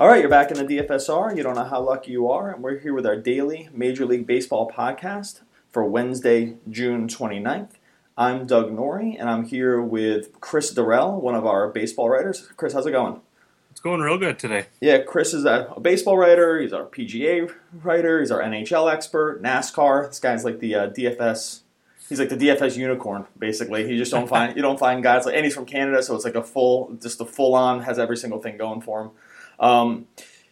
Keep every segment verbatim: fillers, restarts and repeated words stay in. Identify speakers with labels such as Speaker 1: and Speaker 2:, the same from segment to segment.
Speaker 1: All right, you're back in the D F S R. You don't know how lucky you are. And we're here with our daily Major League Baseball podcast for Wednesday, June twenty-ninth. I'm Doug Norrie, and I'm here with Chris Durrell, one of our baseball writers. Chris, how's it going?
Speaker 2: It's going real good today.
Speaker 1: Yeah, Chris is a baseball writer. He's our P G A writer. He's our N H L expert, NASCAR. This guy's like the uh, D F S. He's like the D F S unicorn, basically. You just don't find you don't find guys like, and he's from Canada, so it's like a full, just a full on, has every single thing going for him. Um,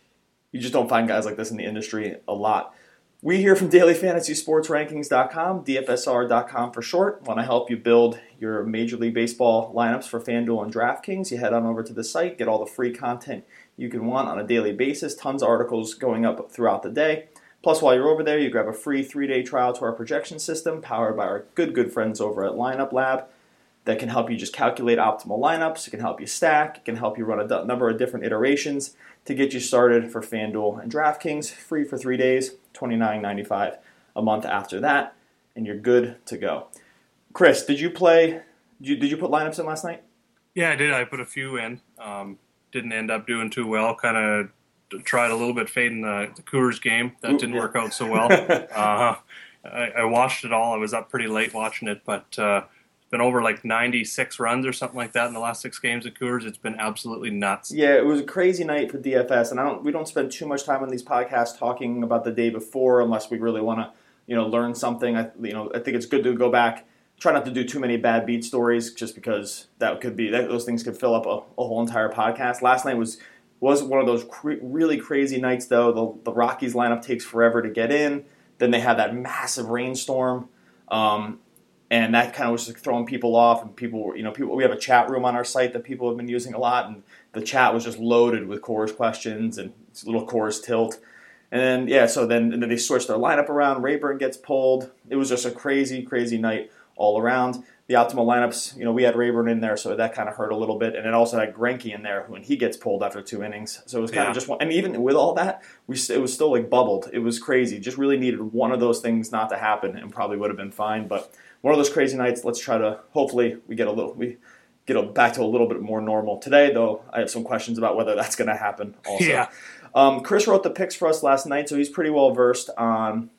Speaker 1: you just don't find guys like this in the industry a lot. We here from daily fantasy sports rankings dot com, D F S R dot com for short. Want to help you build your Major League Baseball lineups for FanDuel and DraftKings. You head on over to the site, get all the free content you can want on a daily basis. Tons of articles going up throughout the day. Plus, while you're over there, you grab a free three-day trial to our projection system powered by our good, good friends over at Lineup Lab that can help you just calculate optimal lineups. It can help you stack. It can help you run a d- number of different iterations to get you started for FanDuel and DraftKings. Free for three days, twenty-nine ninety-five a month after that, and you're good to go. Chris, did you play, did you, did you put lineups in last night?
Speaker 2: Yeah, I did. I put a few in. Um, didn't end up doing too well. Kind of tried a little bit fading the, the Coors game. That
Speaker 1: Ooh,
Speaker 2: didn't
Speaker 1: yeah.
Speaker 2: work out so well. uh, I, I watched it all. I was up pretty late watching it, but uh, it's been over like ninety-six runs or something like that in the last six games at Coors. It's been absolutely nuts.
Speaker 1: Yeah, it was a crazy night for D F S, and I don't. We don't spend too much time on these podcasts talking about the day before, unless we really want to, you know, learn something. I, you know, I think it's good to go back. Try not to do too many bad beat stories, just because that could be that, those things could fill up a, a whole entire podcast. Last night was was one of those cr- really crazy nights, though. The, the Rockies lineup takes forever to get in. Then they have that massive rainstorm. Um, And that kind of was just throwing people off, and people were, you know, people. We have a chat room on our site that people have been using a lot, and the chat was just loaded with Coors questions and little Coors tilt. And then, yeah, so then, and then they switched their lineup around. Rayburn gets pulled. It was just a crazy, crazy night all around. The optimal lineups, you know, we had Rayburn in there, so that kind of hurt a little bit. And it also had Greinke in there when he gets pulled after two innings. So it was kind
Speaker 2: Yeah.
Speaker 1: of just one. And even with all that, we it was still like bubbled. It was crazy. Just really needed one of those things not to happen, and probably would have been fine. But one of those crazy nights. Let's try to hopefully we get a little we get a, back to a little bit more normal today. Though I have some questions about whether that's going to happen. Also,
Speaker 2: Yeah.
Speaker 1: um, Chris wrote the picks for us last night, so he's pretty well versed on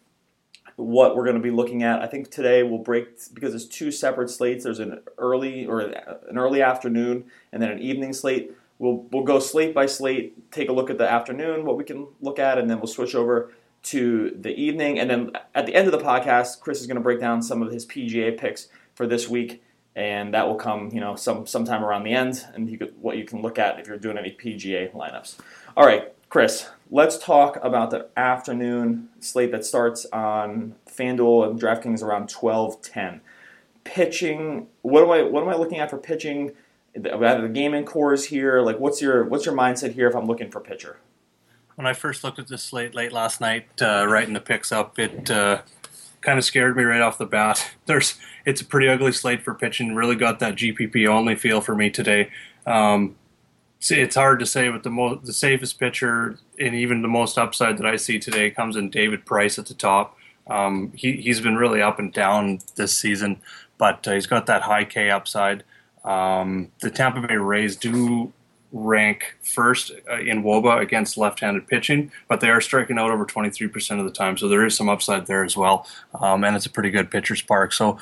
Speaker 1: what we're going to be looking at. I think today we'll break, because it's two separate slates. There's an early or an early afternoon and then an evening slate. We'll we'll go slate by slate, take a look at the afternoon, what we can look at, and then we'll switch over to the evening. And then at the end of the podcast, Chris is going to break down some of his P G A picks for this week, and that will come, you know, some sometime around the end, and you could, what you can look at if you're doing any P G A lineups. All right, Chris, let's talk about the afternoon slate that starts on FanDuel and DraftKings around twelve ten. Pitching, what am I what am I looking at for pitching? We have the gaming cores here. Like, what's your what's your mindset here if I'm looking for pitcher?
Speaker 2: When I first looked at this slate late last night, uh, writing the picks up, it uh, kind of scared me right off the bat. There's, it's a pretty ugly slate for pitching. Really got that G P P only feel for me today. Um, see, it's hard to say, but the most, the safest pitcher and even the most upside that I see today comes in David Price at the top. Um, he he's been really up and down this season, but uh, he's got that high K upside. Um, the Tampa Bay Rays do rank first uh, in W O B A against left-handed pitching, but they are striking out over twenty-three percent of the time, so there is some upside there as well, um, and it's a pretty good pitcher's park. So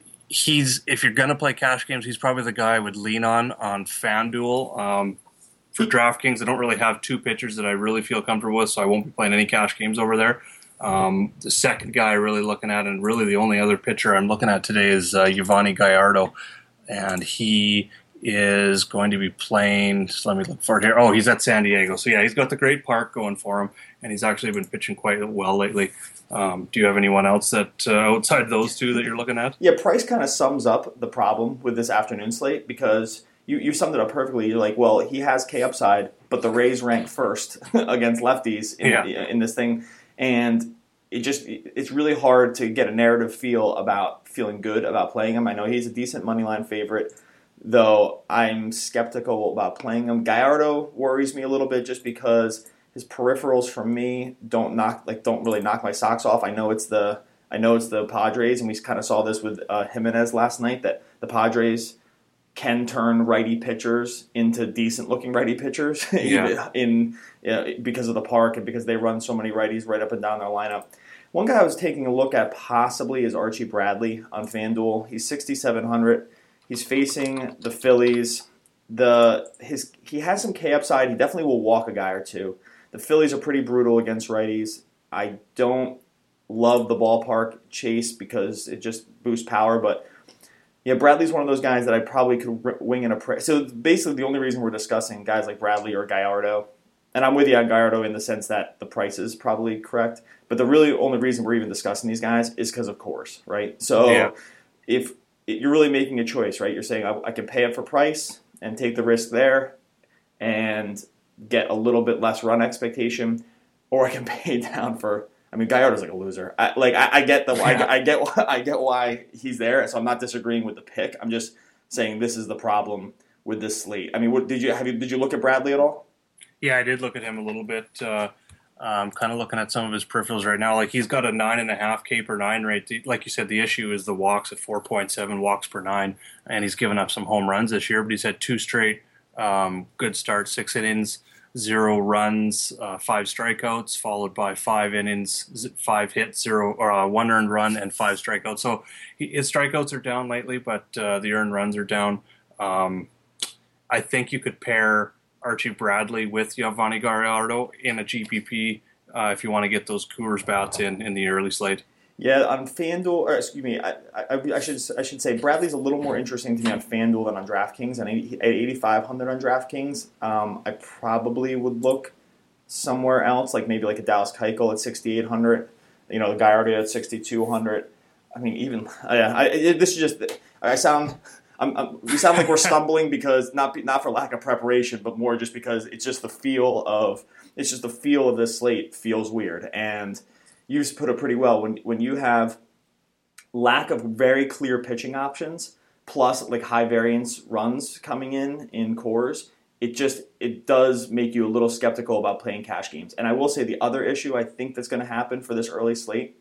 Speaker 2: he's, if you're going to play cash games, he's probably the guy I would lean on on FanDuel. Um, for DraftKings, I don't really have two pitchers that I really feel comfortable with, so I won't be playing any cash games over there. Um, the second guy really looking at, and really the only other pitcher I'm looking at today, is uh, Yovani Gallardo, and he is going to be playing, just let me look for it here. Oh, he's at San Diego. So, yeah, he's got the great park going for him, and he's actually been pitching quite well lately. Um, do you have anyone else that uh, outside those two that you're looking at?
Speaker 1: Yeah, Price kind of sums up the problem with this afternoon slate, because you, you summed it up perfectly. You're like, well, he has K upside, but the Rays rank first against lefties in,
Speaker 2: Yeah.
Speaker 1: in this thing. And it just it's really hard to get a narrative feel about feeling good about playing him. I know he's a decent moneyline favorite, though I'm skeptical about playing him. Gallardo worries me a little bit just because his peripherals for me don't knock like don't really knock my socks off. I know it's the I know it's the Padres, and we kind of saw this with uh, Jimenez last night, that the Padres can turn righty pitchers into decent-looking righty pitchers
Speaker 2: Yeah.
Speaker 1: in, in because of the park and because they run so many righties right up and down their lineup. One guy I was taking a look at possibly is Archie Bradley on FanDuel. He's sixty-seven hundred. He's facing the Phillies. The his he has some K upside. He definitely will walk a guy or two. The Phillies are pretty brutal against righties. I don't love the ballpark chase because it just boosts power, but yeah, Bradley's one of those guys that I probably could r- wing in a pra- so basically the only reason we're discussing guys like Bradley or Gallardo, and I'm with you on Gallardo in the sense that the price is probably correct, but the really only reason we're even discussing these guys is because of course, right? So
Speaker 2: Yeah.
Speaker 1: if you're really making a choice, right? You're saying I, I can pay up for price and take the risk there and get a little bit less run expectation, or I can pay down for. I mean, Gallardo's like a loser. I, like I, I get the I, I get why, I get why he's there. So I'm not disagreeing with the pick. I'm just saying this is the problem with this slate. I mean, what, did you have you did you look at Bradley at all?
Speaker 2: Yeah, I did look at him a little bit. Uh, um, kind of looking at some of his peripherals right now. Like he's got a nine and a half K per nine rate. Like you said, the issue is the walks at four point seven walks per nine, and he's given up some home runs this year. But he's had two straight um, good starts, six innings, zero runs, uh, five strikeouts, followed by five innings, z- five hits, zero or uh, one earned run, and five strikeouts. So he, his strikeouts are down lately, but uh, the earned runs are down. Um, I think you could pair Archie Bradley with Giovanni Gallardo in a G P P uh, if you want to get those Coors bats in in the early slate.
Speaker 1: Yeah, on FanDuel, or excuse me, I, I, I should I should say Bradley's a little more interesting to me on FanDuel than on DraftKings. And at eighty-five hundred on DraftKings, um, I probably would look somewhere else, like maybe like a Dallas Keuchel at sixty-eight hundred. You know, the guy already at sixty-two hundred. I mean, even yeah, I, it, this is just I sound. I'm, I'm, we sound like we're stumbling because not not for lack of preparation, but more just because it's just the feel of it's just the feel of this slate feels weird. And you put it pretty well when when you have lack of very clear pitching options plus like high variance runs coming in in cores. It just it does make you a little skeptical about playing cash games. And I will say the other issue I think that's going to happen for this early slate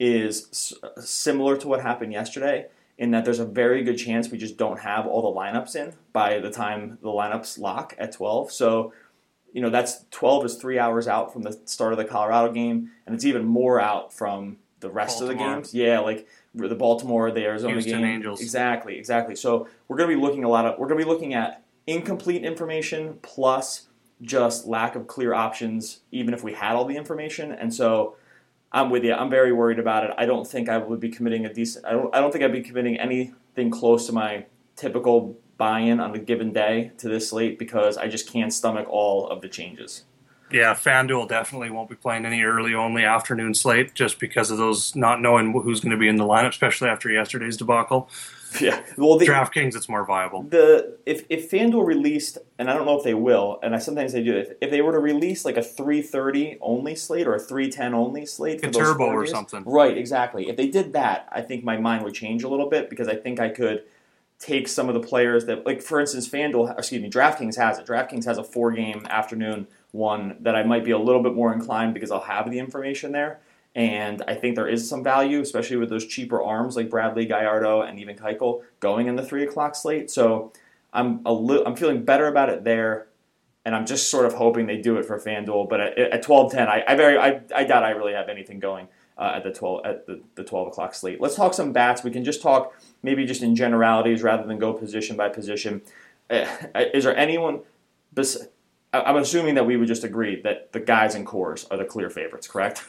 Speaker 1: is s- similar to what happened yesterday, in that there's a very good chance we just don't have all the lineups in by the time the lineups lock at twelve. So, you know, that's twelve is three hours out from the start of the Colorado game, and it's even more out from the rest
Speaker 2: Baltimore.
Speaker 1: of the games. Yeah, like the Baltimore, the Arizona
Speaker 2: Houston
Speaker 1: game.
Speaker 2: Angels.
Speaker 1: Exactly, exactly. So we're going to be looking a lot of we're going to be looking at incomplete information plus just lack of clear options, even if we had all the information. And so I'm with you. I'm very worried about it. I don't think I would be committing a decent. I don't. I don't think I'd be committing anything close to my typical buy-in on a given day to this slate because I just can't stomach all of the changes.
Speaker 2: Yeah, FanDuel definitely won't be playing any early only afternoon slate just because of those not knowing who's going to be in the lineup, especially after yesterday's debacle.
Speaker 1: Yeah. Well, the,
Speaker 2: DraftKings, it's more viable.
Speaker 1: The if if FanDuel released, and I don't know if they will, and I sometimes they do. If, if they were to release like a three thirty only slate or a three ten only slate for
Speaker 2: A
Speaker 1: those
Speaker 2: turbo
Speaker 1: four
Speaker 2: or
Speaker 1: days,
Speaker 2: something.
Speaker 1: right? Exactly. If they did that, I think my mind would change a little bit because I think I could take some of the players that, like for instance, FanDuel, excuse me, DraftKings has it. DraftKings has a four game afternoon one that I might be a little bit more inclined because I'll have the information there. And I think there is some value, especially with those cheaper arms like Bradley, Gallardo, and even Keuchel going in the three o'clock slate. So I'm a li- I'm feeling better about it there, and I'm just sort of hoping they do it for FanDuel. But at, at twelve ten, I, I very I, I doubt I really have anything going uh, at the twelve at the, the twelve o'clock slate. Let's talk some bats. We can just talk maybe just in generalities rather than go position by position. Uh, is there anyone? Bes- I'm assuming that we would just agree that the guys in cores are the clear favorites, correct?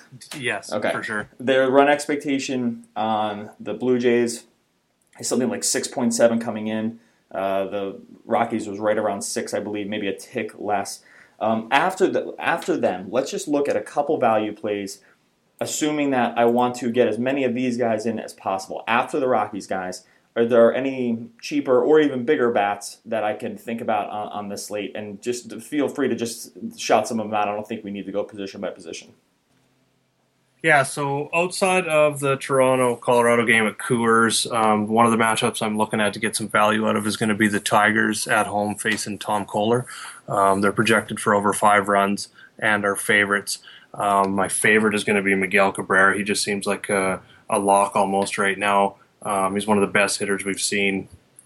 Speaker 2: Yes,
Speaker 1: Okay.
Speaker 2: for sure.
Speaker 1: Their run expectation on the Blue Jays is something like six point seven coming in. Uh, the Rockies was right around six, I believe, maybe a tick less. Um, after the, after them, let's just look at a couple value plays, assuming that I want to get as many of these guys in as possible. After the Rockies guys, are there any cheaper or even bigger bats that I can think about on, on this slate? And just feel free to just shout some of them out. I don't think we need to go position by position.
Speaker 2: Yeah, so outside of the Toronto-Colorado game at Coors, um, one of the matchups I'm looking at to get some value out of is going to be the Tigers at home facing Tom Kohler. Um, they're projected for over five runs and are favorites. Um, my favorite is going to be Miguel Cabrera. He just seems like a, a lock almost right now. Um, he's one of the best hitters we've seen,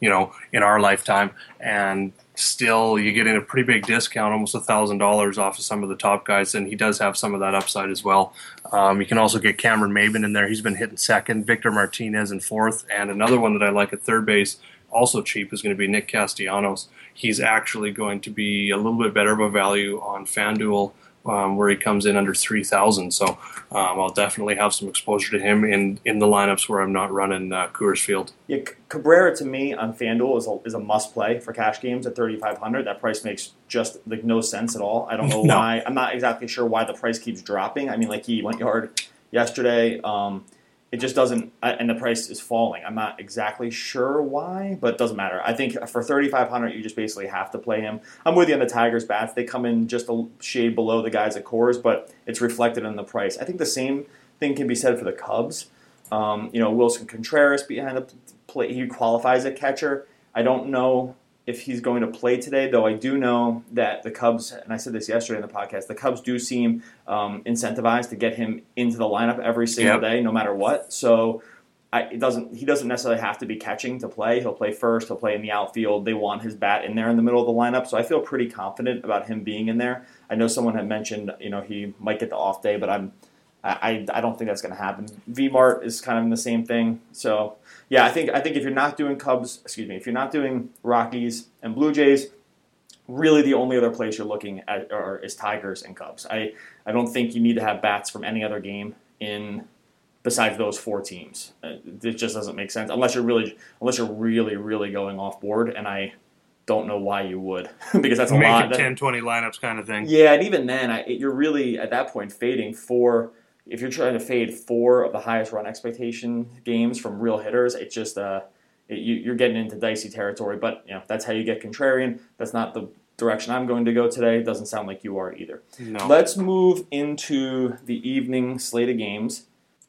Speaker 2: you know, in our lifetime, and still you get in a pretty big discount, almost a thousand dollars off of some of the top guys, and he does have some of that upside as well. Um, you can also get Cameron Maben in there. He's been hitting second, Victor Martinez in fourth, and another one that I like at third base, also cheap, is going to be Nick Castellanos. He's actually going to be a little bit better of a value on FanDuel, um, where he comes in under three thousand. So um, I'll definitely have some exposure to him in, in the lineups where I'm not running uh, Coors Field.
Speaker 1: Yeah, Cabrera to me on FanDuel is a, is a must play for cash games at thirty-five hundred. That price makes just like no sense at all. I don't know
Speaker 2: No.
Speaker 1: why. I'm not exactly sure why the price keeps dropping. I mean, like he went yard yesterday. Um, It just doesn't, and the price is falling. I'm not exactly sure why, but it doesn't matter. I think for thirty-five hundred, you just basically have to play him. I'm with you on the Tigers bats. They come in just a shade below the guys at Coors, but it's reflected in the price. I think the same thing can be said for the Cubs. Um, you know, Wilson Contreras behind the plate, he qualifies at catcher. I don't know if he's going to play today, though I do know that the Cubs, and I said this yesterday in the podcast, the Cubs do seem um, incentivized to get him into the lineup every single
Speaker 2: Yep.
Speaker 1: day, no matter what. So I, it doesn't he doesn't necessarily have to be catching to play. He'll play first. He'll play in the outfield. They want his bat in there in the middle of the lineup, so I feel pretty confident about him being in there. I know someone had mentioned, you know, he might get the off day, but I'm I, I don't think that's going to happen. V-Mart is kind of in the same thing. So, yeah, I think I think if you're not doing Cubs, excuse me, if you're not doing Rockies and Blue Jays, really the only other place you're looking at are, is Tigers and Cubs. I, I don't think you need to have bats from any other game in besides those four teams. It just doesn't make sense unless you're really unless you're really really going off board, and I don't know why you would because that's a
Speaker 2: Make
Speaker 1: lot.
Speaker 2: it ten, twenty lineups kind of thing.
Speaker 1: Yeah, and even then, I, you're really at that point fading four. If you're trying to fade four of the highest run expectation games from real hitters, it's just uh, it, you, you're getting into dicey territory. But you know that's how you get contrarian. That's not the direction I'm going to go today. It doesn't sound like you are either.
Speaker 2: No.
Speaker 1: Let's move into the evening slate of games.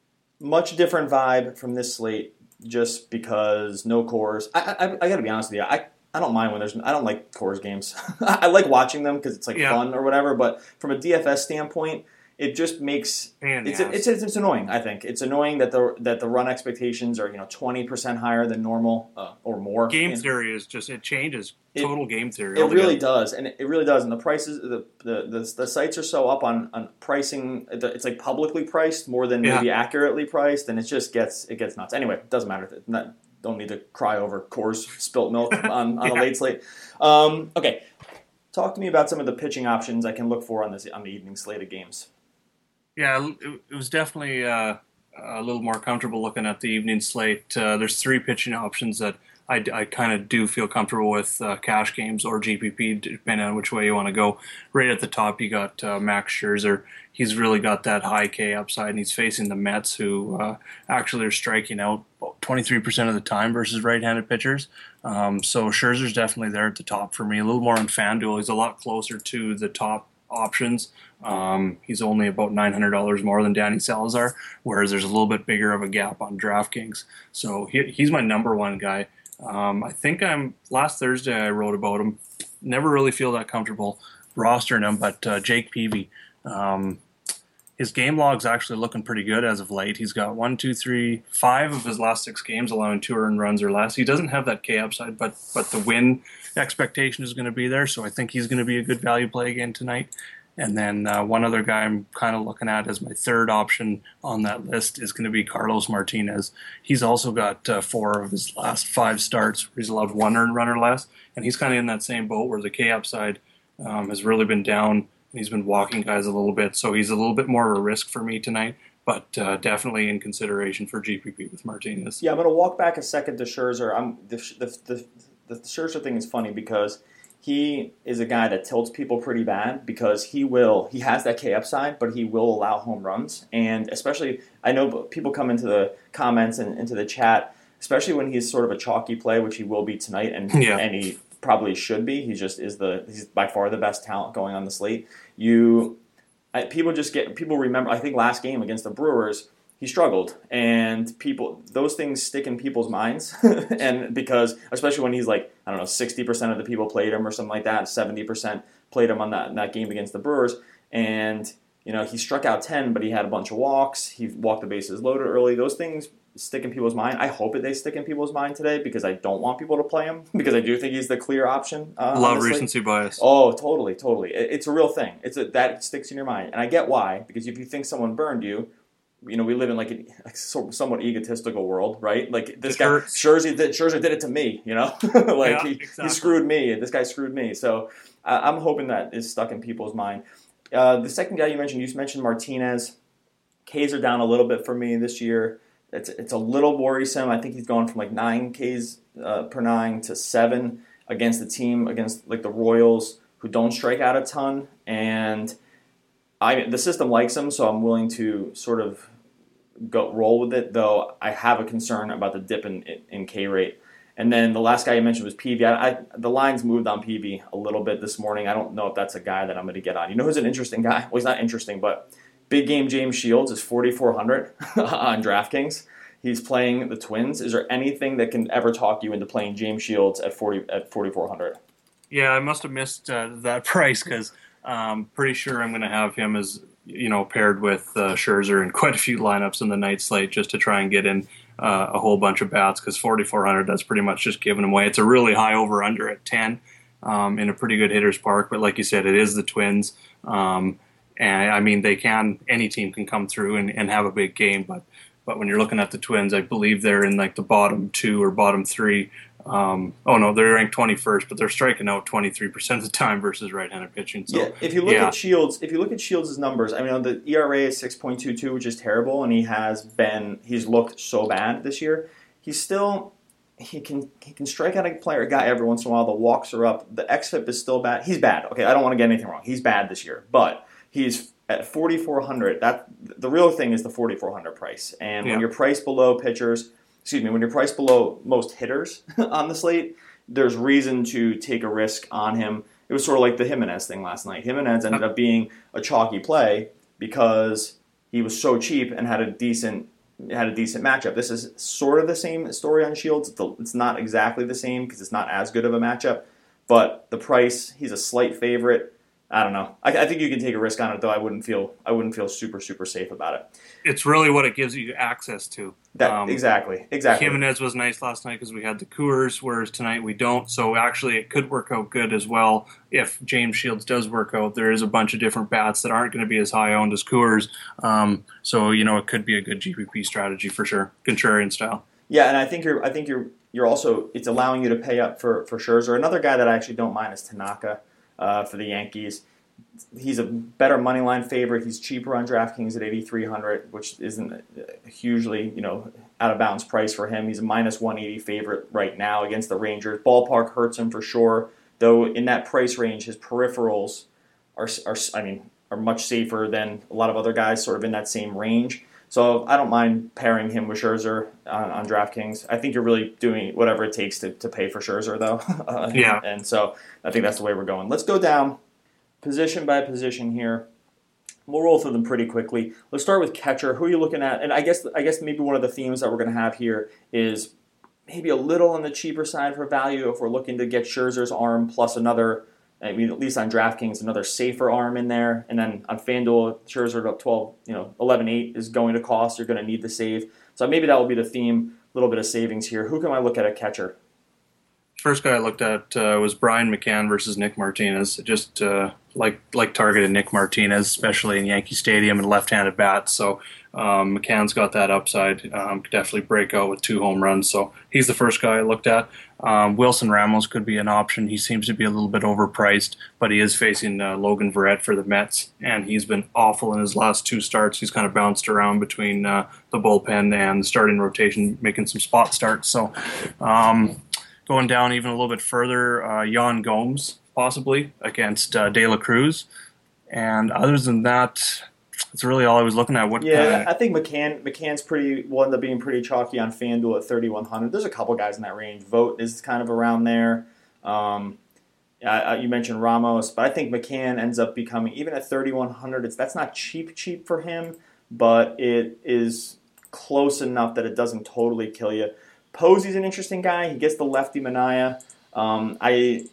Speaker 1: Much different vibe from this slate, just because no Coors. I I, I got to be honest with you. I. I don't mind when there's. I don't like Coors games. I like watching them because it's like
Speaker 2: Yeah.
Speaker 1: fun or whatever. But from a D F S standpoint, it just makes
Speaker 2: And
Speaker 1: it's,
Speaker 2: yes.
Speaker 1: it's it's it's annoying. I think it's annoying that the that the run expectations are you know twenty percent higher than normal uh, or more.
Speaker 2: Game
Speaker 1: And
Speaker 2: theory is just, it changes
Speaker 1: It-
Speaker 2: total game theory.
Speaker 1: It
Speaker 2: altogether.
Speaker 1: really does, and it, it really does. And the prices, the the the, the sites are so up on, on pricing. It's like publicly priced more than
Speaker 2: Yeah.
Speaker 1: maybe accurately priced, and it just gets it gets nuts. Anyway, it doesn't matter. Not, don't need to cry over Coors spilt milk on, on
Speaker 2: Yeah.
Speaker 1: a late slate. Um, okay, talk to me about some of the pitching options I can look for on this on the evening slate of games.
Speaker 2: Yeah, it, it was definitely uh, a little more comfortable looking at the evening slate. Uh, there's three pitching options that I, I kind of do feel comfortable with, uh, cash games or G P P, depending on which way you want to go. Right at the top, you got uh, Max Scherzer. He's really got that high K upside, and he's facing the Mets, who uh, actually are striking out about twenty-three percent of the time versus right-handed pitchers. Um, so Scherzer's definitely there at the top for me. A little more on FanDuel. He's a lot closer to the top options. Um, he's only about nine hundred dollars more than Danny Salazar, whereas there's a little bit bigger of a gap on DraftKings. So he, he's my number one guy. Um, I think I'm last Thursday I wrote about him. Never really feel that comfortable rostering him, but uh, Jake Peavy, um, his game log's actually looking pretty good as of late. He's got one, two, three, five of his last six games allowing two earned runs or less. He doesn't have that K upside, but but the win expectation is going to be there, so I think he's going to be a good value play again tonight. And then uh, one other guy I'm kind of looking at as my third option on that list is going to be Carlos Martinez. He's also got uh, four of his last five starts where he's allowed one earned run or less, and he's kind of in that same boat where the K upside um, has really been down, and he's been walking guys a little bit, so he's a little bit more of a risk for me tonight, but uh, definitely in consideration for G P P with Martinez.
Speaker 1: Yeah, I'm going to walk back a second to Scherzer. I'm the the the, the Scherzer thing is funny because he is a guy that tilts people pretty bad because he will he has that K upside, but he will allow home runs, and especially I know people come into the comments and into the chat, especially when he's sort of a chalky play, which he will be tonight, and
Speaker 2: Yeah.
Speaker 1: and he probably should be. He just is the he's by far the best talent going on the slate. You I, people just get people remember. I think last game against the Brewers, he struggled, and people those things stick in people's minds, and because especially when he's like I don't know sixty percent of the people played him or something like that, seventy percent played him on that that game against the Brewers, and you know he struck out ten, but he had a bunch of walks. He walked the bases loaded early. Those things stick in people's mind. I hope that they stick in people's mind today because I don't want people to play him because I do think he's the clear option. Uh,
Speaker 2: Love recency bias.
Speaker 1: Oh, totally, totally. It, it's a real thing. It's a, that sticks in your mind, and I get why. Because if you think someone burned you, you know, we live in like a like somewhat egotistical world, right? Like this guy, Scherzer did, Scherzer did it to me, you know, like
Speaker 2: yeah,
Speaker 1: he,
Speaker 2: exactly.
Speaker 1: he screwed me. This guy screwed me. So uh, I'm hoping that is stuck in people's mind. Uh, the second guy you mentioned, you mentioned Martinez. Ks are down a little bit for me this year. It's it's a little worrisome. I think he's gone from like nine Ks uh, per nine to seven against the team, against like the Royals, who don't strike out a ton. And I the system likes him, so I'm willing to sort of go roll with it, though I have a concern about the dip in, in K rate. And then the last guy you mentioned was Peavy. I, I, the line's moved on Peavy a little bit this morning. I don't know if that's a guy that I'm going to get on. You know who's an interesting guy? Well, he's not interesting, but big game James Shields is forty-four hundred on DraftKings. He's playing the Twins. Is there anything that can ever talk you into playing James Shields at forty at forty-four hundred?
Speaker 2: Yeah, I must have missed uh, that price because I'm pretty sure I'm going to have him as, you know, paired with uh, Scherzer in quite a few lineups in the night slate just to try and get in uh, a whole bunch of bats because forty-four hundred, that's pretty much just giving them away. It's a really high over-under at ten um, in a pretty good hitter's park, but like you said, it is the Twins. Um, and, I mean, they can, any team can come through and, and have a big game, but but when you're looking at the Twins, I believe they're in like the bottom two or bottom three. Um, oh no, they're ranked twenty-first, but they're striking out twenty-three percent of the time versus right-handed pitching. So,
Speaker 1: yeah, if you look
Speaker 2: yeah.
Speaker 1: at Shields, if you look at Shields' numbers, I mean, the E R A is six point two two, which is terrible, and he has been he's looked so bad this year. He's still he can he can strike out a player, a guy every once in a while. The walks are up. The xFIP is still bad. He's bad. Okay, I don't want to get anything wrong. He's bad this year, but he's at forty-four hundred. That the real thing is the forty-four hundred price, and when
Speaker 2: yeah.
Speaker 1: you're priced below pitchers. Excuse me, when you're priced below most hitters on the slate, there's reason to take a risk on him. It was sort of like the Jimenez thing last night. Jimenez ended up being a chalky play because he was so cheap and had a decent had a decent matchup. This is sort of the same story on Shields. It's not exactly the same because it's not as good of a matchup, but the price, he's a slight favorite. I don't know. I, I think you can take a risk on it, though. I wouldn't feel I wouldn't feel super super safe about it.
Speaker 2: It's really what it gives you access to.
Speaker 1: That
Speaker 2: um,
Speaker 1: exactly, exactly.
Speaker 2: Jimenez was nice last night because we had the Coors, whereas tonight we don't. So actually, it could work out good as well if James Shields does work out. There is a bunch of different bats that aren't going to be as high owned as Coors. Um, so you know, it could be a good G P P strategy for sure, contrarian style.
Speaker 1: Yeah, and I think you're. I think you're. You're also. It's allowing you to pay up for for Scherzer. Another guy that I actually don't mind is Tanaka uh, for the Yankees. He's a better money line favorite. He's cheaper on DraftKings at eighty-three hundred, which isn't a hugely, you know, out of bounds price for him. He's a minus one eighty favorite right now against the Rangers. Ballpark hurts him for sure, though. In that price range, his peripherals are, are I mean, are much safer than a lot of other guys, sort of in that same range. So I don't mind pairing him with Scherzer on, on DraftKings. I think you're really doing whatever it takes to, to pay for Scherzer, though. uh,
Speaker 2: yeah.
Speaker 1: And so I think that's the way we're going. Let's go down position by position here. We'll roll through them pretty quickly. Let's start with catcher. Who are you looking at? And I guess I guess maybe one of the themes that we're going to have here is maybe a little on the cheaper side for value if we're looking to get Scherzer's arm plus another, I mean, at least on DraftKings, another safer arm in there. And then on FanDuel, Scherzer at twelve, you know, eleven eight is going to cost. You're going to need the save. So maybe that will be the theme, a little bit of savings here. Who can I look at at catcher?
Speaker 2: First guy I looked at uh, was Brian McCann versus Nick Martinez. Just uh, like like targeted Nick Martinez, especially in Yankee Stadium and left-handed bats. So um, McCann's got that upside. Um, could definitely break out with two home runs. So he's the first guy I looked at. Um, Wilson Ramos could be an option. He seems to be a little bit overpriced, but he is facing uh, Logan Verrett for the Mets, and he's been awful in his last two starts. He's kind of bounced around between uh, the bullpen and the starting rotation, making some spot starts. So um, going down even a little bit further, uh, Yan Gomes possibly against uh, De La Cruz. And other than that, that's really all I was looking at. What
Speaker 1: yeah,
Speaker 2: uh,
Speaker 1: I think McCann McCann's pretty will end up being pretty chalky on FanDuel at thirty-one hundred. There's a couple guys in that range. Vogt is kind of around there. Um, I, you mentioned Ramos, but I think McCann ends up becoming, even at thirty-one hundred, it's that's not cheap cheap for him, but it is close enough that it doesn't totally kill you. Posey's an interesting guy. He gets the lefty Manaea. Um, I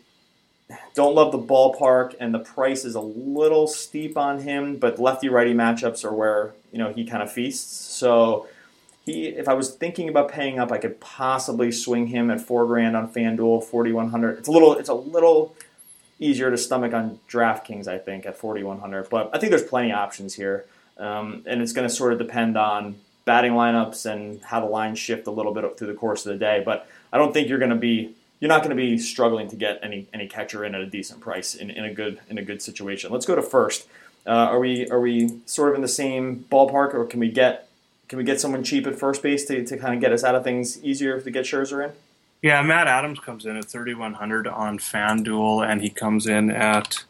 Speaker 1: don't love the ballpark, and the price is a little steep on him, but lefty-righty matchups are where, you know, he kind of feasts. So he, if I was thinking about paying up, I could possibly swing him at four grand on FanDuel, forty-one hundred. It's a little, it's a little easier to stomach on DraftKings, I think, at forty-one hundred. But I think there's plenty of options here, um, and it's going to sort of depend on batting lineups and how the lines shift a little bit through the course of the day. But I don't think you're going to be, you're not going to be struggling to get any any catcher in at a decent price in, in a good in a good situation. Let's go to first. Uh, are we are we sort of in the same ballpark, or can we get can we get someone cheap at first base to, to kind of get us out of things easier to get Scherzer in?
Speaker 2: Yeah, Matt Adams comes in at thirty-one hundred on FanDuel, and he comes in at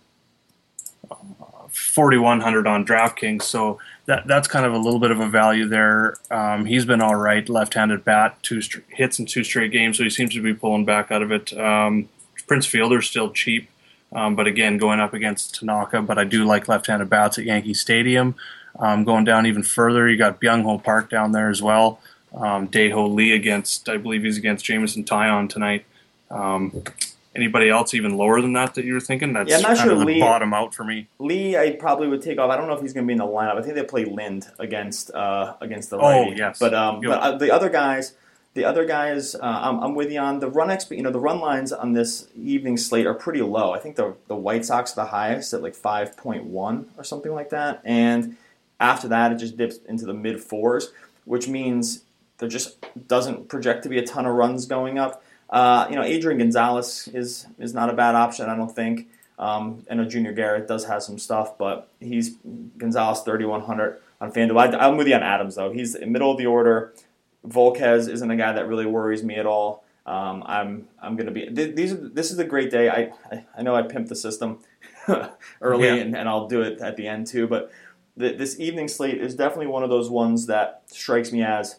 Speaker 2: forty-one hundred on DraftKings. So that that's kind of a little bit of a value there. Um, he's been all right, left-handed bat, two st- hits in two straight games, so he seems to be pulling back out of it. Um, Prince Fielder's still cheap, um, but again, going up against Tanaka. But I do like left-handed bats at Yankee Stadium. Um, going down even further, you got Byung-Ho Park down there as well. Um, Dae-Ho Lee against, I believe he's against Jameson Taillon tonight. Um, anybody else even lower than that that you were thinking? That's
Speaker 1: yeah, I'm not
Speaker 2: kind
Speaker 1: sure
Speaker 2: of the
Speaker 1: Lee,
Speaker 2: bottom out for me.
Speaker 1: Lee, I probably would take off. I don't know if he's going to be in the lineup. I think they play Lind against uh, against the righty.
Speaker 2: Oh, yes.
Speaker 1: But um,
Speaker 2: Yep.
Speaker 1: but uh, the other guys, the other guys, uh, I'm, I'm with you on the run. Exp- you know, the run lines on this evening slate are pretty low. I think the the White Sox are the highest at like five point one or something like that, and after that it just dips into the mid fours, which means there just doesn't project to be a ton of runs going up. Uh, you know, Adrian Gonzalez is is not a bad option, I don't think. Um, I know Junior Garrett does have some stuff, but he's Gonzalez thirty-one hundred on FanDuel. I, I'm with you on Adams, though. He's in middle of the order. Volquez isn't a guy that really worries me at all. Um, I'm I'm going to be th- these. Are, this is a great day. I I, I know I pimped the system early,
Speaker 2: Yeah.
Speaker 1: and, and I'll do it at the end too. But th- this evening slate is definitely one of those ones that strikes me as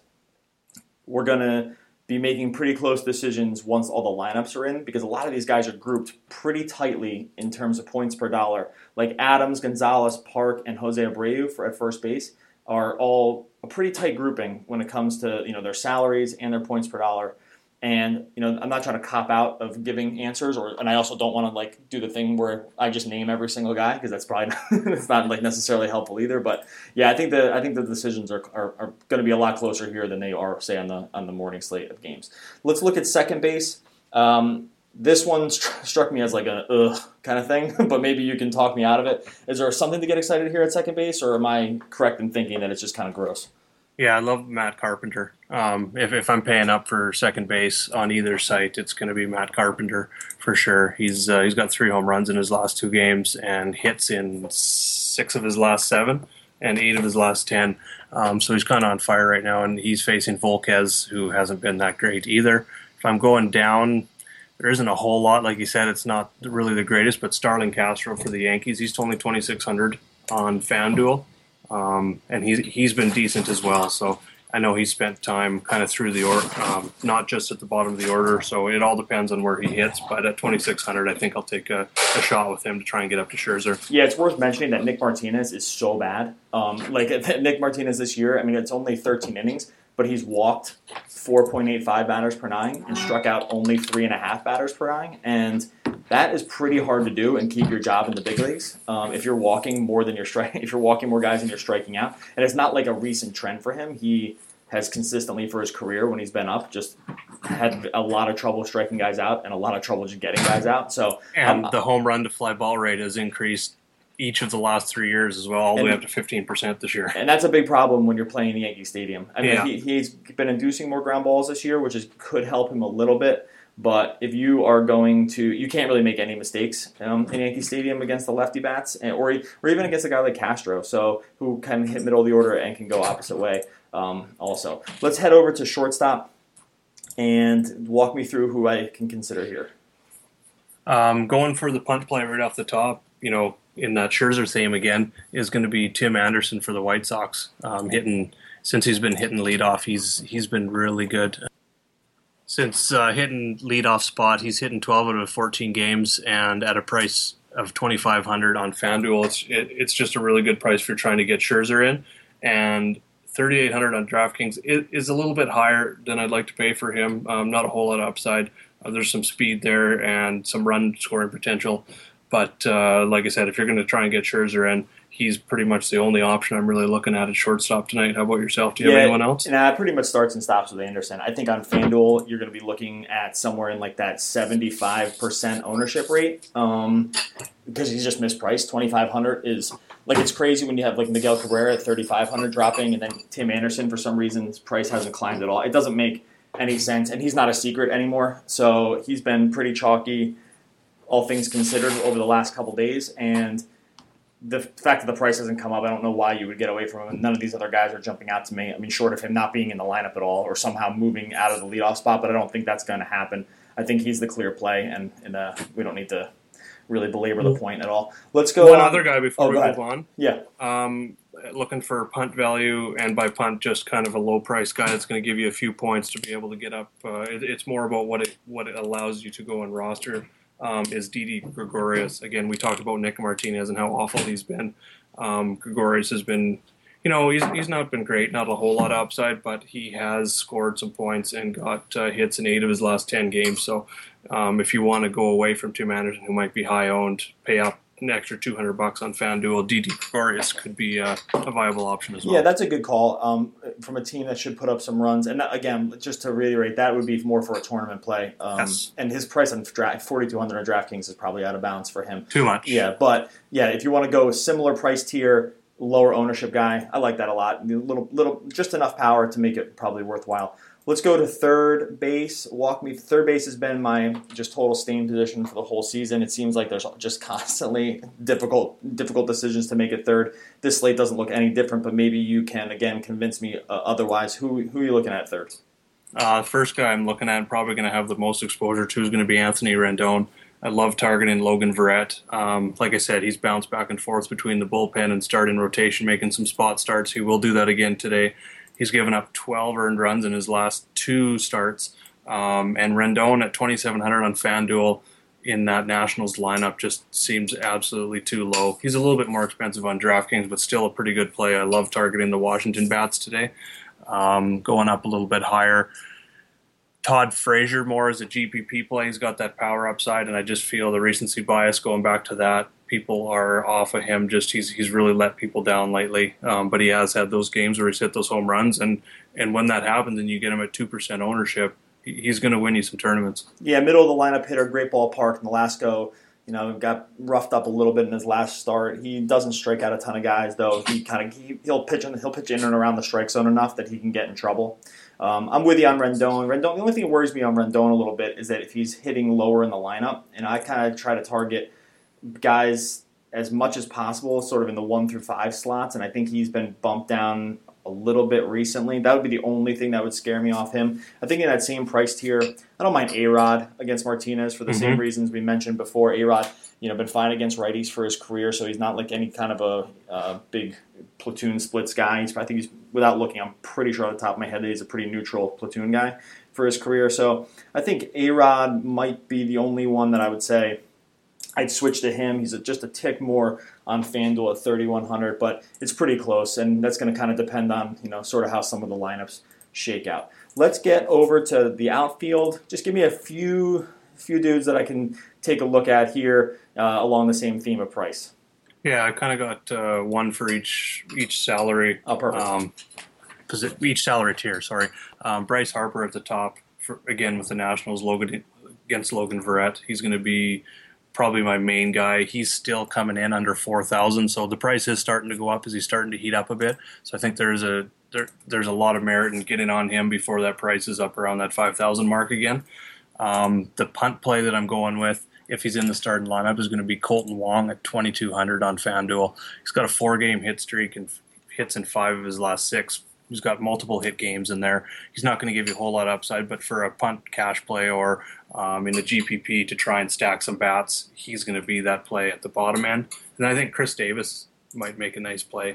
Speaker 1: we're going to be making pretty close decisions once all the lineups are in, because a lot of these guys are grouped pretty tightly in terms of points per dollar. Like Adams, Gonzalez, Park, and Jose Abreu for at first base are all a pretty tight grouping when it comes to, you know, their salaries and their points per dollar. And, you know, I'm not trying to cop out of giving answers, or and I also don't want to like do the thing where I just name every single guy, because that's probably not, it's not like necessarily helpful either. But yeah, I think the I think the decisions are are, are going to be a lot closer here than they are, say, on the on the morning slate of games. Let's look at second base. Um, this one st- struck me as like a ugh kind of thing, but maybe you can talk me out of it. Is there something to get excited here at second base, or am I correct in thinking that it's just kind of gross?
Speaker 2: Yeah, I love Matt Carpenter. Um, if, if I'm paying up for second base on either site, it's going to be Matt Carpenter for sure. He's uh, he's got three home runs in his last two games and hits in six of his last seven and eight of his last ten. Um, so he's kind of on fire right now, and he's facing Volquez, who hasn't been that great either. If I'm going down, there isn't a whole lot. Like you said, it's not really the greatest, but Starlin Castro for the Yankees, he's only twenty-six hundred on FanDuel. Um, and he's he's been decent as well. So I know he spent time kind of through the order, um, not just at the bottom of the order. So it all depends on where he hits. But at twenty-six hundred, I think I'll take a, a shot with him to try and get up to Scherzer.
Speaker 1: Yeah, it's worth mentioning that Nick Martinez is so bad. Um, like Nick Martinez this year, I mean, it's only thirteen innings, but he's walked four point eight five batters per nine and struck out only three and a half batters per nine. And that is pretty hard to do and keep your job in the big leagues. Um, if you're walking more than you're striking, if you're walking more guys than you're striking out, and it's not like a recent trend for him. He has consistently for his career when he's been up just had a lot of trouble striking guys out and a lot of trouble just getting guys out. So
Speaker 2: and
Speaker 1: um,
Speaker 2: the home run to fly ball rate has increased each of the last three years as well, all the way up to fifteen percent this year.
Speaker 1: And that's a big problem when you're playing the Yankee Stadium. I mean,
Speaker 2: Yeah.
Speaker 1: he, he's been inducing more ground balls this year, which is, could help him a little bit. But if you are going to, you can't really make any mistakes um, in Yankee Stadium against the lefty bats, and, or or even against a guy like Castro, so who can hit middle of the order and can go opposite way. Um, also, let's head over to shortstop and walk me through who I can consider here.
Speaker 2: Um, going for the punt play right off the top, you know, in that Scherzer theme again, is going to be Tim Anderson for the White Sox. Um, hitting since he's been hitting leadoff, he's he's been really good. Since uh, hitting leadoff spot, he's hitting twelve out of fourteen games, and at a price of twenty-five hundred on FanDuel, it's it, it's just a really good price for trying to get Scherzer in. And thirty-eight hundred on DraftKings is, is a little bit higher than I'd like to pay for him. Um, not a whole lot of upside. Uh, there's some speed there and some run scoring potential. But uh, like I said, if you're going to try and get Scherzer in, he's pretty much the only option I'm really looking at at shortstop tonight. How about yourself? Do you
Speaker 1: yeah,
Speaker 2: have anyone else?
Speaker 1: Nah, it pretty much starts and stops with Anderson. I think on FanDuel, you're going to be looking at somewhere in like that seventy-five percent ownership rate um, because he's just mispriced. twenty-five hundred is like it's crazy when you have like Miguel Cabrera at thirty-five hundred dropping and then Tim Anderson for some reason his price hasn't climbed at all. It doesn't make any sense, and he's not a secret anymore. So he's been pretty chalky, all things considered, over the last couple days, and the fact that the price hasn't come up, I don't know why you would get away from him. None of these other guys are jumping out to me. I mean, short of him not being in the lineup at all or somehow moving out of the leadoff spot, but I don't think that's going to happen. I think he's the clear play, and, and uh, we don't need to really belabor the point at all. Let's go.
Speaker 2: One
Speaker 1: on.
Speaker 2: other guy before
Speaker 1: oh,
Speaker 2: we
Speaker 1: move
Speaker 2: ahead. on.
Speaker 1: Yeah.
Speaker 2: Um, looking for punt value, and by punt, just kind of a low price guy that's going to give you a few points to be able to get up. Uh, it, it's more about what it what it allows you to go and roster. Um, is Didi Gregorius. Again, we talked about Nick Martinez and how awful he's been. Um, Gregorius has been, you know, he's he's not been great, not a whole lot of upside, but he has scored some points and got uh, hits in eight of his last ten games. So um, if you want to go away from Tim Anderson, who might be high owned, pay up an extra two hundred bucks on FanDuel, Didi Gregorius could be uh, a viable option as well.
Speaker 1: Yeah, that's a good call um, from a team that should put up some runs. And that, again, just to reiterate, that would be more for a tournament play. Um, yes. And his price on draft, forty-two hundred on DraftKings is probably out of bounds for him.
Speaker 2: Too much.
Speaker 1: Yeah, but yeah, if you want to go similar price tier, lower ownership guy, I like that a lot. A little, little, just enough power to make it probably worthwhile. Let's go to third base. Walk me. Third base has been my just total stain position for the whole season. It seems like there's just constantly difficult, difficult decisions to make it third. This slate doesn't look any different, but maybe you can again convince me uh, otherwise. Who who are you looking at third?
Speaker 2: Uh, first guy I'm looking at, probably going to have the most exposure to, is going to be Anthony Rendon. I love targeting Logan Verrett. Um, like I said, he's bounced back and forth between the bullpen and starting rotation, making some spot starts. He will do that again today. He's given up twelve earned runs in his last two starts. Um, and Rendon at twenty-seven hundred on FanDuel in that Nationals lineup just seems absolutely too low. He's a little bit more expensive on DraftKings, but still a pretty good play. I love targeting the Washington bats today. Um, going up a little bit higher. Todd Frazier more as a G P P play. He's got that power upside, and I just feel the recency bias going back to that. People are off of him. Just he's he's really let people down lately. Um, but he has had those games where he's hit those home runs, and, and when that happens and you get him at two percent ownership, he's going to win you some tournaments.
Speaker 1: Yeah, middle of the lineup hitter, great ballpark. In Nolasco, you know, got roughed up a little bit in his last start. He doesn't strike out a ton of guys, though. He kind of he, he'll pitch in, he'll pitch in and around the strike zone enough that he can get in trouble. Um, I'm with you on Rendon. Rendon. The only thing that worries me on Rendon a little bit is that if he's hitting lower in the lineup, and I kind of try to target guys as much as possible, sort of in the one through five slots, and I think he's been bumped down a little bit recently. That would be the only thing that would scare me off him. I think in that same price tier, I don't mind A-Rod against Martinez for the mm-hmm. same reasons we mentioned before. A-Rod, you know, been fine against righties for his career, so he's not like any kind of a uh, big platoon splits guy. He's, I think he's, without looking, I'm pretty sure off the top of my head that he's a pretty neutral platoon guy for his career. So I think A-Rod might be the only one that I would say I'd switch to him. He's a, just a tick more on FanDuel at thirty-one hundred, but it's pretty close, and that's going to kind of depend on, you know, sort of how some of the lineups shake out. Let's get over to the outfield. Just give me a few few dudes that I can take a look at here uh, along the same theme of price.
Speaker 2: Yeah, I kind of got uh, one for each each salary.
Speaker 1: Oh, perfect.
Speaker 2: Um, each salary tier, sorry. Um, Bryce Harper at the top, for, again, with the Nationals, Logan against Logan Verrett. He's going to be probably my main guy. He's still coming in under four thousand, so the price is starting to go up as he's starting to heat up a bit. So I think there's a there, there's a lot of merit in getting on him before that price is up around that five thousand mark again. Um, the punt play that I'm going with, if he's in the starting lineup, is going to be Colton Wong at twenty-two hundred on FanDuel. He's got a four-game hit streak and hits in five of his last six. He's got multiple hit games in there. He's not going to give you a whole lot of upside, but for a punt cash play or um, in the G P P to try and stack some bats, he's going to be that play at the bottom end. And I think Chris Davis might make a nice play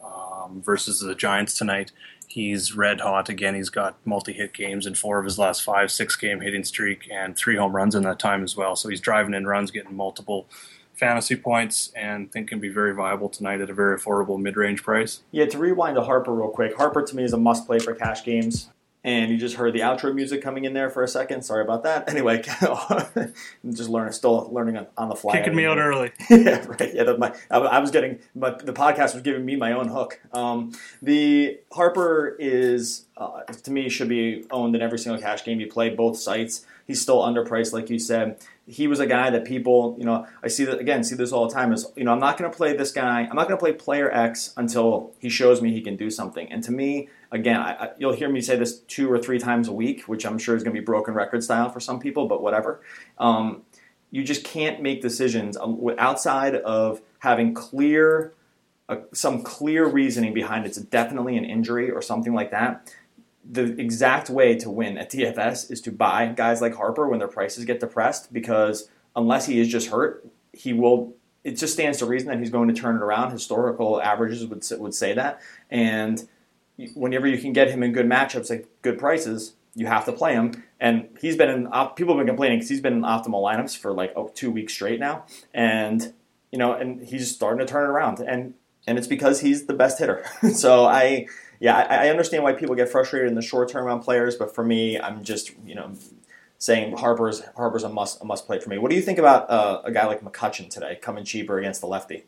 Speaker 2: um, versus the Giants tonight. He's red hot again. He's got multi-hit games in four of his last five, six-game hitting streak, and three home runs in that time as well. So he's driving in runs, getting multiple fantasy points, and think can be very viable tonight at a very affordable mid-range price.
Speaker 1: Yeah, to rewind to Harper real quick, Harper to me is a must-play for cash games. and you just heard the outro music coming in there for a second. Sorry about that. Anyway, I'm just learning, still learning on, on the fly.
Speaker 2: Kicking me out early.
Speaker 1: yeah, right. Yeah, my, I, I was getting, but the podcast was giving me my own hook. Um, the Harper is, uh, to me, should be owned in every single cash game you play, both sites. He's still underpriced, like you said. He was a guy that people, you know, I see that, again, see this all the time is, you know, I'm not going to play this guy. I'm not going to play player X until he shows me he can do something. And to me, again, I, I, you'll hear me say this two or three times a week, which I'm sure is going to be broken record style for some people, but whatever. Um, you just can't make decisions outside of having clear, uh, some clear reasoning behind it's definitely an injury or something like that. The exact way to win at D F S is to buy guys like Harper when their prices get depressed, because unless he is just hurt, he will. It just stands to reason that he's going to turn it around. Historical averages would would say that, and whenever you can get him in good matchups at good prices, you have to play him. And he's been in. People have been complaining because he's been in optimal lineups for like oh, two weeks straight now, and you know, and he's starting to turn it around, and and it's because he's the best hitter. so I. Yeah, I understand why people get frustrated in the short term on players, but for me, I'm just you know saying Harper's Harper's a must a must play for me. What do you think about uh, a guy like McCutchen today coming cheaper against the lefty?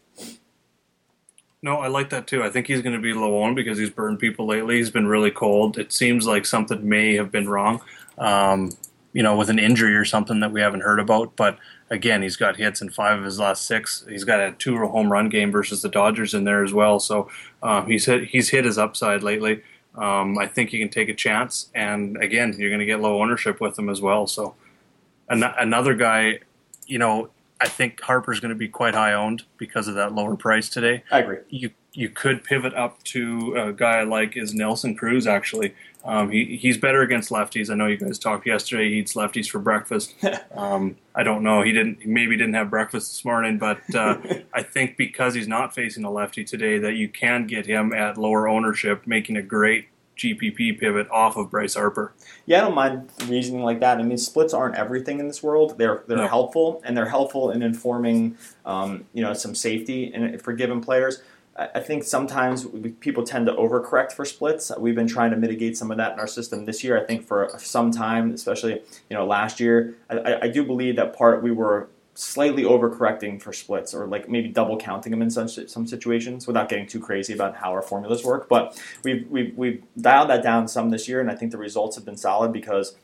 Speaker 2: No, I like that too. I think he's going to be low owned because he's burned people lately. He's been really cold. It seems like something may have been wrong, um, you know, with an injury or something that we haven't heard about. But again, he's got hits in five of his last six. He's got a two home run game versus the Dodgers in there as well. So um, he's hit he's hit his upside lately. Um, I think you can take a chance, and again, you're going to get low ownership with him as well. So an- another guy, you know, I think Harper's going to be quite high owned because of that lower price today.
Speaker 1: I agree.
Speaker 2: You you could pivot up to a guy like is Nelson Cruz actually. Um, he he's better against lefties. I know you guys talked yesterday. He eats lefties for breakfast. um, I don't know. He didn't. He maybe didn't have breakfast this morning, but uh, I think because he's not facing a lefty today, that you can get him at lower ownership, making a great G P P pivot off of Bryce Harper.
Speaker 1: Yeah, I don't mind reasoning like that. I mean, splits aren't everything in this world. They're they're
Speaker 2: No.
Speaker 1: helpful, and they're helpful in informing, um, you know, some safety in, for given players. I think sometimes we, people tend to overcorrect for splits. We've been trying to mitigate some of that in our system this year. I think for some time, especially you know last year, I, I do believe that part we were slightly overcorrecting for splits, or like maybe double counting them in some some situations, without getting too crazy about how our formulas work. But we've we've we've dialed that down some this year, and I think the results have been solid because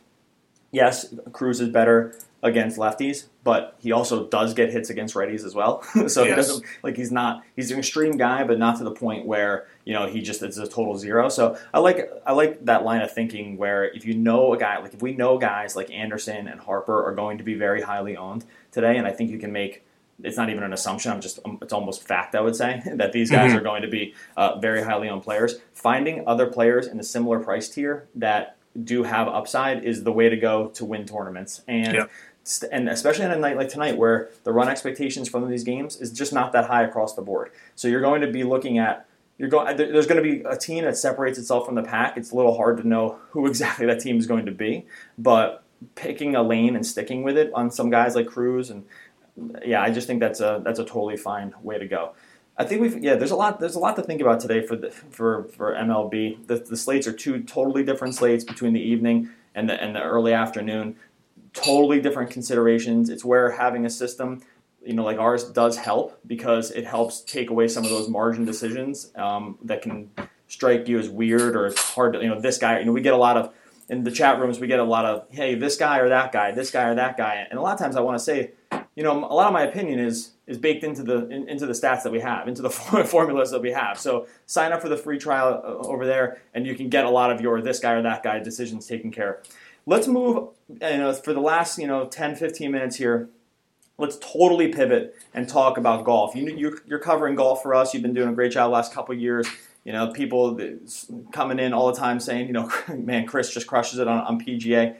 Speaker 1: yes, Cruz is better against lefties, but he also does get hits against righties as well. so
Speaker 2: Yes.
Speaker 1: he doesn't like he's not he's an extreme guy, but not to the point where you know he just is a total zero. So I like I like that line of thinking where if you know a guy, like if we know guys like Anderson and Harper are going to be very highly owned today, and I think you can make. It's not even an assumption. I'm just, it's almost fact, I would say, that these guys
Speaker 2: Mm-hmm.
Speaker 1: are going to be uh, very highly owned players. Finding other players in a similar price tier that do have upside is the way to go to win tournaments. And
Speaker 2: Yep.
Speaker 1: and especially on a night like tonight where the run expectations from these games is just not that high across the board. So you're going to be looking at, you're going. there's going to be a team that separates itself from the pack. It's a little hard to know who exactly that team is going to be, but picking a lane and sticking with it on some guys like Cruz and yeah, I just think that's a that's a totally fine way to go. I think we've yeah. There's a lot. There's a lot to think about today for the, for for M L B. The, the slates are two totally different slates between the evening and the and the early afternoon. Totally different considerations. It's where having a system, you know, like ours does help because it helps take away some of those margin decisions um, that can strike you as weird or it's hard to you know this guy. You know, we get a lot of in the chat rooms. We get a lot of hey, this guy or that guy, this guy or that guy, and a lot of times I want to say. You know, a lot of my opinion is is baked into the in, into the stats that we have, into the formulas that we have. So sign up for the free trial over there, and you can get a lot of your this guy or that guy decisions taken care of. Let's move, you know, for the last you know ten, fifteen minutes here. Let's totally pivot and talk about golf. You you're, you're covering golf for us. You've been doing a great job the last couple of years. You know, people coming in all the time saying, you know, man, Chris just crushes it on, on P G A.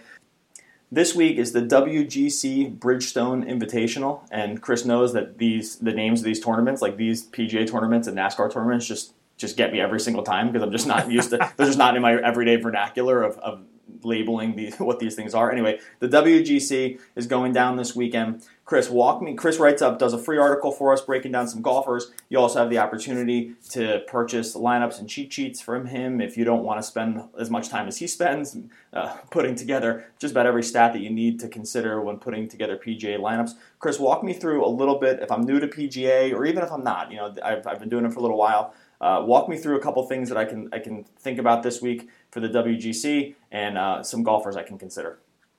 Speaker 1: This week is the W G C Bridgestone Invitational, and Chris knows that these the names of these tournaments, like these P G A tournaments and NASCAR tournaments, just just get me every single time because I'm just not used to. They're just not in my everyday vernacular of, of labeling these, what these things are. Anyway, the W G C is going down this weekend. Chris, walk me. Chris writes up, does a free article for us breaking down some golfers. You also have the opportunity to purchase lineups and cheat sheets from him if you don't want to spend as much time as he spends uh, putting together just about every stat that you need to consider when putting together P G A lineups. Chris, walk me through a little bit, if I'm new to P G A or even if I'm not. You know, I've, I've been doing it for a little while. Uh, walk me through a couple things that I can I can think about this week for the W G C and uh, some golfers I can consider.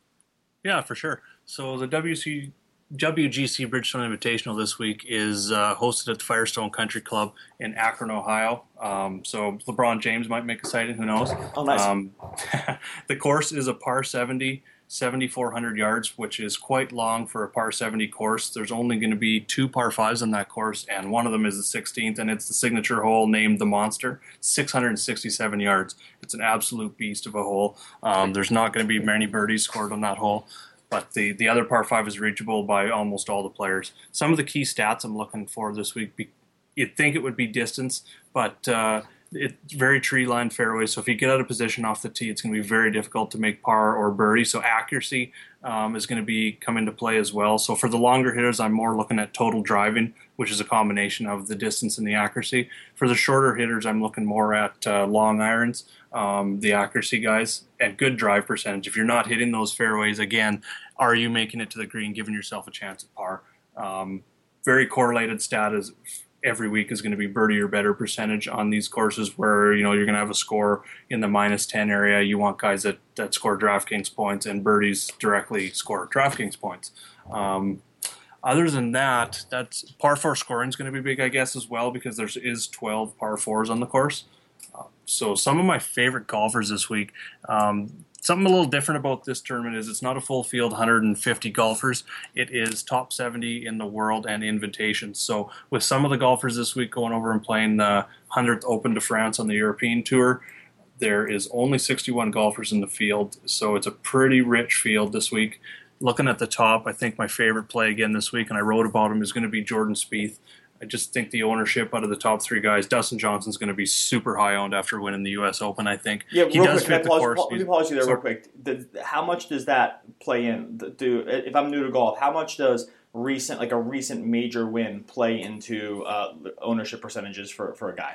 Speaker 2: Yeah, for sure. So the W C, W G C Bridgestone Invitational this week is uh, hosted at the Firestone Country Club in Akron, Ohio. Um, so LeBron James might make a sighting, who knows?
Speaker 1: Oh, nice. Um,
Speaker 2: the course is a par seventy, seventy-four hundred yards, which is quite long for a par seventy course. There's only going to be two par fives on that course, and one of them is the sixteenth, and it's the signature hole named the Monster, six hundred sixty-seven yards. It's an absolute beast of a hole. Um, there's not going to be many birdies scored on that hole, but the, the other par five is reachable by almost all the players. Some of the key stats I'm looking for this week, be, you'd think it would be distance, but uh, it's very tree-lined fairway, so if you get out of position off the tee, it's going to be very difficult to make par or birdie. So accuracy um, is going to be come into play as well. So for the longer hitters, I'm more looking at total driving, which is a combination of the distance and the accuracy. For the shorter hitters, I'm looking more at uh, long irons, um, the accuracy guys, and good drive percentage. If you're not hitting those fairways, again, are you making it to the green, giving yourself a chance at par? Um, very correlated stat is every week is going to be birdie or better percentage on these courses where, you know, you're going to have a score in the minus ten area. You want guys that, that score DraftKings points, and birdies directly score DraftKings points. Um, other than that, that's par four scoring is going to be big, I guess, as well, because there is twelve par fours on the course. Uh, so some of my favorite golfers this week, um, something a little different about this tournament is it's not a full field, one hundred fifty golfers. It is top seventy in the world and invitations. So with some of the golfers this week going over and playing the one hundredth Open de France on the European Tour, there is only sixty-one golfers in the field. So it's a pretty rich field this week. Looking at the top, I think my favorite play again this week, and I wrote about him, is going to be Jordan Spieth. I just think the ownership out of the top three guys, Dustin Johnson's going to be super high owned after winning the U S Open, I think.
Speaker 1: Yeah,
Speaker 2: he
Speaker 1: real
Speaker 2: does
Speaker 1: quick,
Speaker 2: fit the
Speaker 1: pause,
Speaker 2: course.
Speaker 1: Let me pause you there real quick. The, how much does that play in? Do if I'm new to golf, how much does recent, like a recent major win, play into uh, ownership percentages for, for a guy?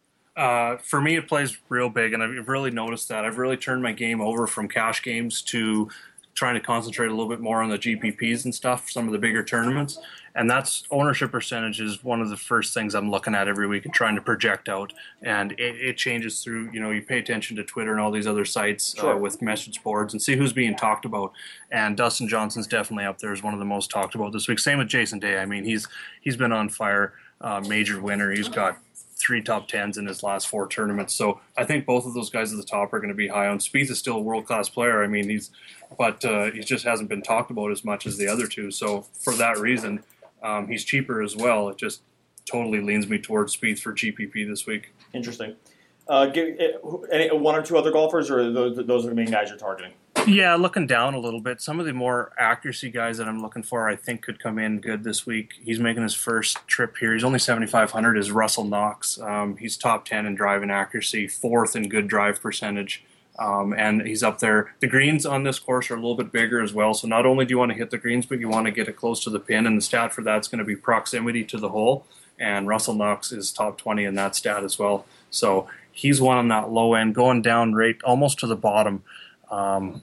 Speaker 2: Uh, for me, it plays real big, and I've really noticed that. I've really turned my game over from cash games to trying to concentrate a little bit more on the G P Ps and stuff, some of the bigger tournaments. And that's ownership percentage is one of the first things I'm looking at every week and trying to project out. And it, it changes through, you know, you pay attention to Twitter and all these other sites
Speaker 1: sure.
Speaker 2: uh, with message boards and see who's being talked about. And Dustin Johnson's definitely up there as one of the most talked about this week. Same with Jason Day. I mean, he's he's been on fire, uh, major winner. He's got three top tens in his last four tournaments. So I think both of those guys at the top are going to be high on. Spieth is still a world-class player. I mean, he's, but uh, he just hasn't been talked about as much as the other two. So for that reason, um, he's cheaper as well. It just totally leans me towards Spieth for G P P this week.
Speaker 1: Interesting. Uh, give, any, one or two other golfers, or those, those are the main guys you're targeting?
Speaker 2: Yeah, looking down a little bit. Some of the more accuracy guys that I'm looking for, I think, could come in good this week. He's making his first trip here. He's only seventy-five hundred. Is Russell Knox. Um, he's top ten in driving accuracy, fourth in good drive percentage, um, and he's up there. The greens on this course are a little bit bigger as well. So not only do you want to hit the greens, but you want to get it close to the pin. And the stat for that's going to be proximity to the hole. And Russell Knox is top twenty in that stat as well. So he's one on that low end, going down right almost to the bottom. Um,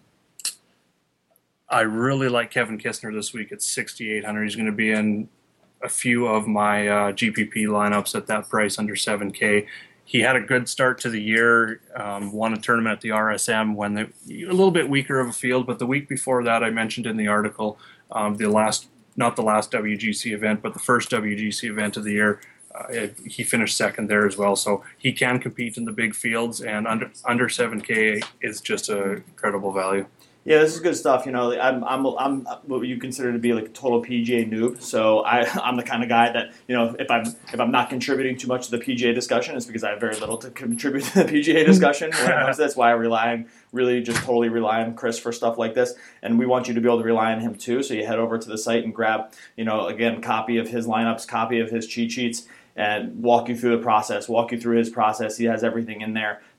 Speaker 2: I really like Kevin Kistner this week at sixty-eight hundred. He's going to be in a few of my uh, G P P lineups at that price under seven K. He had a good start to the year, um, won a tournament at the R S M when they, a little bit weaker of a field, but the week before that I mentioned in the article, um, the last, not the last W G C event, but the first W G C event of the year, uh, it, he finished second there as well. So he can compete in the big fields, and under under seven K is just a incredible value.
Speaker 1: Yeah, this is good stuff. You know, I'm I'm I'm what you consider to be like a total P G A noob. So I I'm the kind of guy that, you know, if I'm if I'm not contributing too much to the P G A discussion, it's because I have very little to contribute to the P G A discussion. That's why I rely on really just totally rely on Chris for stuff like this, and we want you to be able to rely on him too. So you head over to the site and grab, you know, again, copy of his lineups, copy of his cheat sheets, and walk you through the process, walk you through his process. He has everything in there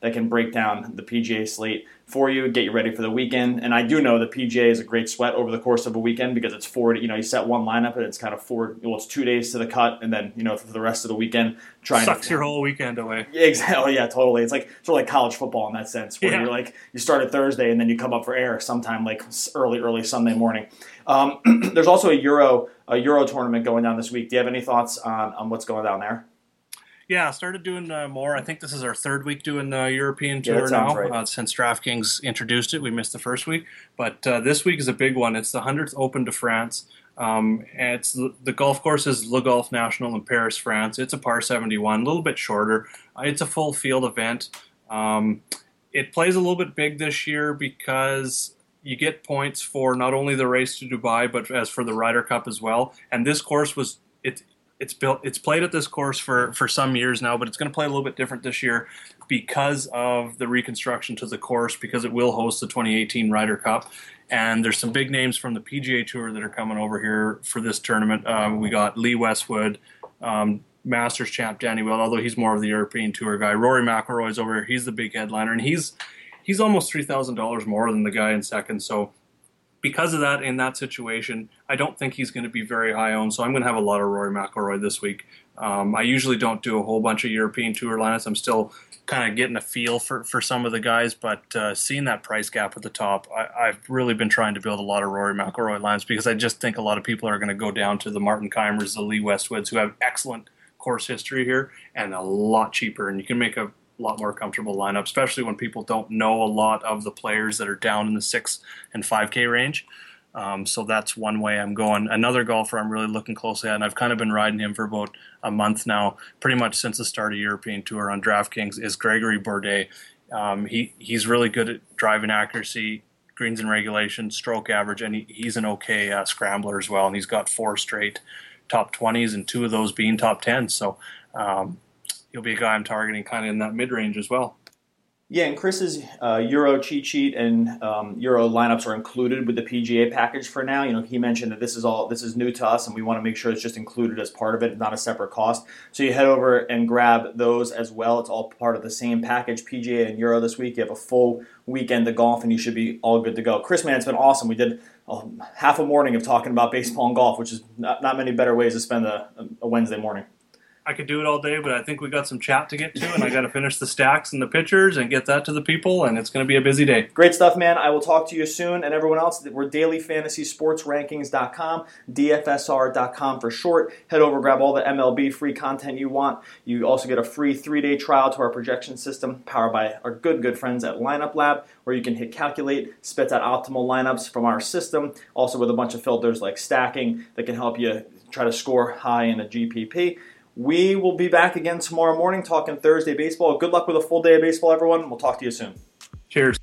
Speaker 1: that can break down the P G A slate for you, get you ready for the weekend. And I do know the P G A is a great sweat over the course of a weekend because it's four, you know, you set one lineup and it's kind of four, well, it's two days to the cut, and then, you know, for the rest of the weekend, trying
Speaker 2: sucks
Speaker 1: to,
Speaker 2: your whole weekend away.
Speaker 1: Yeah, exactly. Yeah, totally. It's like sort of like college football in that sense, where
Speaker 2: Yeah.
Speaker 1: you're like, you start at Thursday and then you come up for air sometime like early, early Sunday morning. Um, there's also a Euro, a Euro tournament going down this week. Do you have any thoughts on, on what's going down there?
Speaker 2: Yeah, I started doing uh, more. I think this is our third week doing the European
Speaker 1: Yeah,
Speaker 2: Tour
Speaker 1: that sounds
Speaker 2: now.
Speaker 1: right.
Speaker 2: Uh, since DraftKings introduced it, we missed the first week. But uh, this week is a big one. It's the one hundredth Open de France. Um, and it's the, the golf course is Le Golf National in Paris, France. It's a par seventy-one, a little bit shorter. Uh, it's a full field event. Um, it plays a little bit big this year because you get points for not only the race to Dubai, but as for the Ryder Cup as well. And this course was it. It's built. It's played at this course for, for some years now, but it's going to play a little bit different this year because of the reconstruction to the course, because it will host the twenty eighteen Ryder Cup. And there's some big names from the P G A Tour that are coming over here for this tournament. Um, we got Lee Westwood, um, Masters champ Danny Will, although he's more of the European Tour guy. Rory McIlroy's over here. He's the big headliner, and he's he's almost three thousand dollars more than the guy in second. So because of that, in that situation, I don't think he's going to be very high owned. So I'm going to have a lot of Rory McIlroy this week. Um, I usually don't do a whole bunch of European Tour lineups. I'm still kind of getting a feel for, for some of the guys, but uh, seeing that price gap at the top, I, I've really been trying to build a lot of Rory McIlroy lineups because I just think a lot of people are going to go down to the Martin Keimers, the Lee Westwoods, who have excellent course history here and a lot cheaper, and you can make a lot more comfortable lineup, especially when people don't know a lot of the players that are down in the six and five K range. Um, so that's one way I'm going. Another golfer I'm really looking closely at, and I've kind of been riding him for about a month now, pretty much since the start of European Tour on DraftKings, is Gregory Bourdais. Um, he he's really good at driving accuracy, greens and regulation, stroke average, and he, he's an okay uh, scrambler as well. And he's got four straight top twenties, and two of those being top tens. So um, he'll be a guy I'm targeting kind of in that mid-range as well.
Speaker 1: Yeah, and Chris's uh, Euro cheat sheet and um, Euro lineups are included with the P G A package for now. You know, he mentioned that this is all this is new to us, and we want to make sure it's just included as part of it, not a separate cost. So you head over and grab those as well. It's all part of the same package, P G A and Euro this week. You have a full weekend of golf, and you should be all good to go. Chris, man, it's been awesome. We did a, half a morning of talking about baseball and golf, which is not, not many better ways to spend a, a Wednesday morning.
Speaker 2: I could do it all day, but I think we got some chat to get to, and I got to finish the stacks and the pictures and get that to the people, and it's going to be a busy day.
Speaker 1: Great stuff, man. I will talk to you soon. And everyone else, we're daily fantasy sports rankings dot com, D F S R dot com for short. Head over, grab all the M L B free content you want. You also get a free three-day trial to our projection system powered by our good, good friends at Lineup Lab, where you can hit calculate, spits out optimal lineups from our system, also with a bunch of filters like stacking that can help you try to score high in a G P P. We will be back again tomorrow morning talking Thursday baseball. Good luck with a full day of baseball, everyone. We'll talk to you soon.
Speaker 2: Cheers.